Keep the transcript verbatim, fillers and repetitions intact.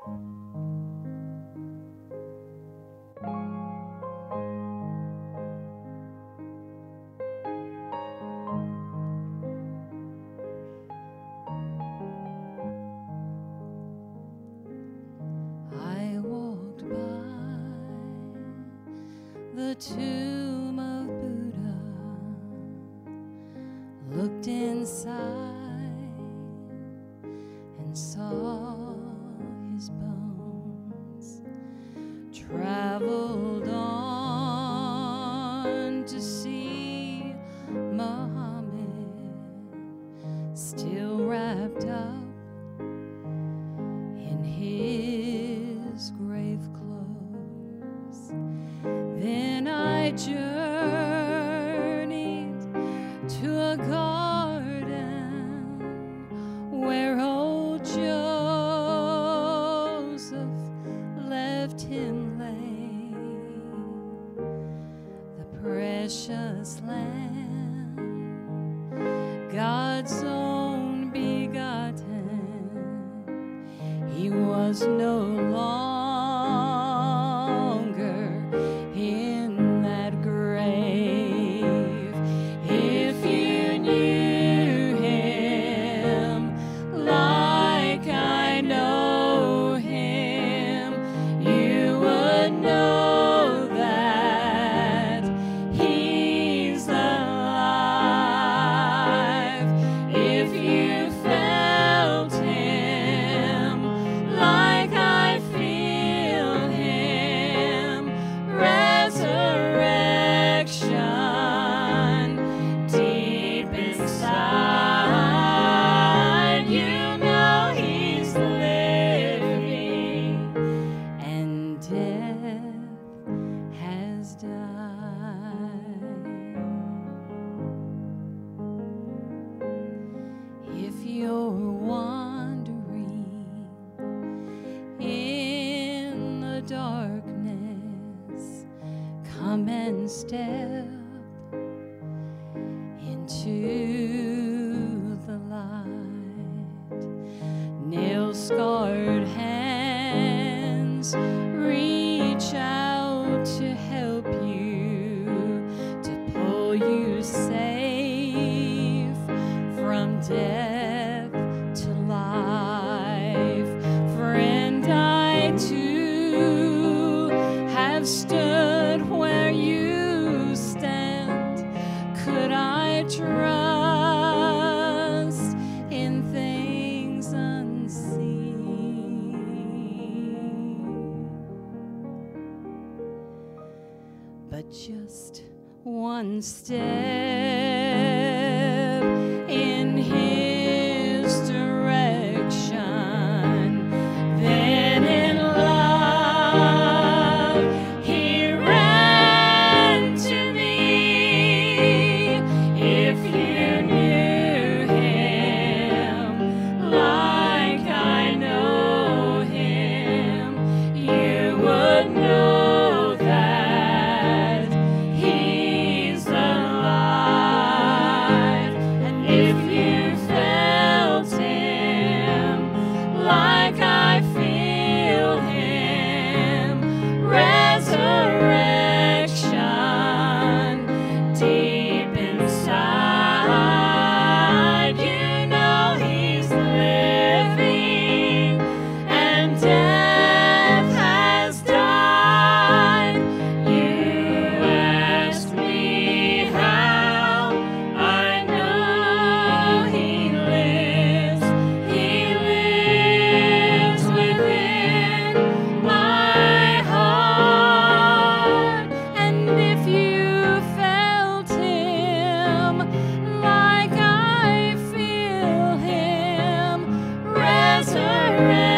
I walked by the tomb of Buddha, looked inside and saw his bones, traveled on to see Muhammad, still wrapped up in his grave clothes. Then I journeyed to a garden where old Joseph left him lay, the precious lamb, God's own begotten. He was no longer in that grave. If you knew him like I know him, you would know that he's alive. If you felt him like I feel him, resurrection deep inside, you know he's living and death has died. If you're wandering in the darkness, come and step into the light. Nail-scarred hands reach out to help you, to pull you safe from death to life. Friend, I too have stood where you stand. Could I trust in things unseen? But just one step in his direction, then in love he ran to me. If you knew him like I know him, you would know that he's alive. And if you felt him like I feel him, resurrection deep inside, you know he's living and death has died. You asked me how I know he lives. He lives within my heart. And if you felt him like I feel him, resurrection